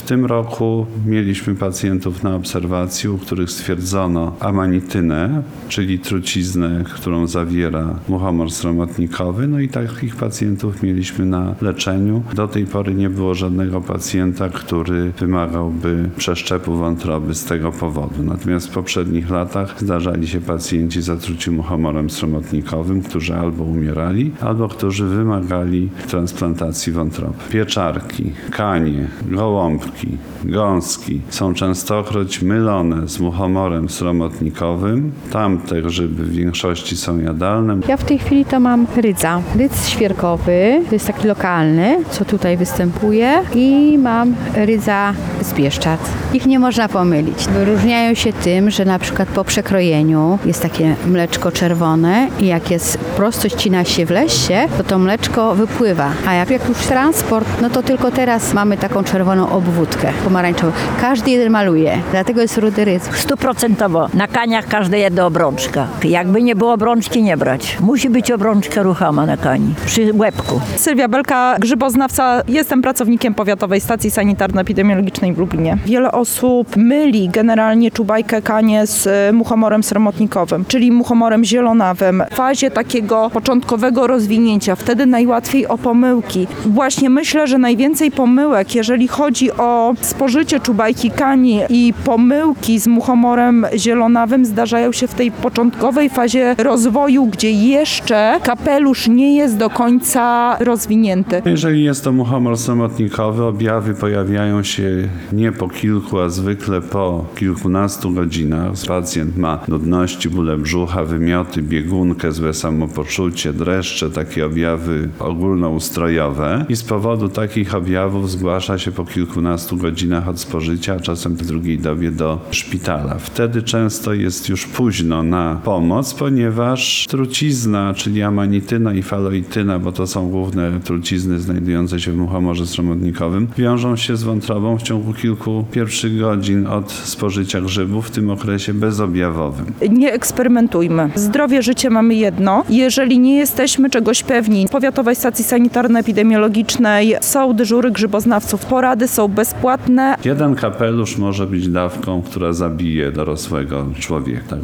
tym roku mieliśmy pacjentów na obserwacji, u których stwierdzono amanitynę, czyli truciznę, którą zawiera muchomor sromotnikowy. No i takich pacjentów mieliśmy na leczeniu. Do tej pory nie było żadnego pacjenta, który wymagałby przeszczepu wątroby z tego powodu. Natomiast w poprzednich latach zdarzali się pacjenci zatruci muchomorem sromotnikowym, którzy albo umierali, albo którzy wymagali transplantacji wątroby. Pieczarki, kanie, gołąbki, gąski są częstokroć mylone z muchomorem sromotnikowym. Tamte grzyby w większości są jadalne. Ja w tej chwili to mam rydza. Rydz świerkowy, to jest taki lokalny, co tutaj występuje, i mam rydza z Bieszczad. Ich nie można pomylić. Wyróżniają się tym, że na przykład po przekrojeniu jest takie mleczko czerwone i jak jest prosto ścina się w lesie, to mleczko wypływa. A jak już transport, no to tylko teraz mamy taką czerwoną obwódkę pomarańczową. Każdy jeden maluje, dlatego jest rudy rydz. 100%. Na kaniach każde jedno obrączka. Jakby nie było obrączki, nie brać. Musi być obrączka ruchama na kani, przy łebku. Sylwia Belka, grzyboznawca. Jestem pracownikiem Powiatowej Stacji Sanitarno-Epidemiologicznej w Lublinie. Wiele osób myli generalnie czubajkę kanie z muchomorem sromotnikowym, czyli muchomorem zielonawym. W fazie takiego początkowego rozwinięcia, wtedy najłatwiej o pomyłki. Właśnie myślę, że najwięcej pomyłek, jeżeli chodzi o spożycie czubajki kani i pomyłki z muchomorem zielonawym, zdarzają się w tej początkowej fazie rozwoju, gdzie jeszcze kapelusz nie jest do końca rozwinięty. Jeżeli jest to muchomor sromotnikowy, objawy pojawiają się nie po kilku, a zwykle po kilkunastu godzinach. Pacjent ma nudności, bóle brzucha, wymioty, biegunkę, złe samopoczucie, dreszcze, takie objawy ogólnoustrojowe. I z powodu takich objawów zgłasza się po kilkunastu godzinach od spożycia, a czasem w drugiej dobie do szpitala. Wtedy często jest już późno na pomoc, ponieważ trucizna, czyli amanityna i faloityna, bo to są główne trucizny znajdujące się w muchomorze sromotnikowym, wiążą się z wątrobą w ciągu kilku pierwszych godzin od spożycia grzybów, w tym okresie bezobjawowym. Nie eksperymentujmy. Zdrowie, życie mamy jedno. Jeżeli nie jesteśmy czegoś pewni, w Powiatowej Stacji Sanitarno-Epidemiologicznej są dyżury grzyboznawców. Porady są bezpłatne. Jeden kapelusz może być dawką, która zabije dorosłego człowieka.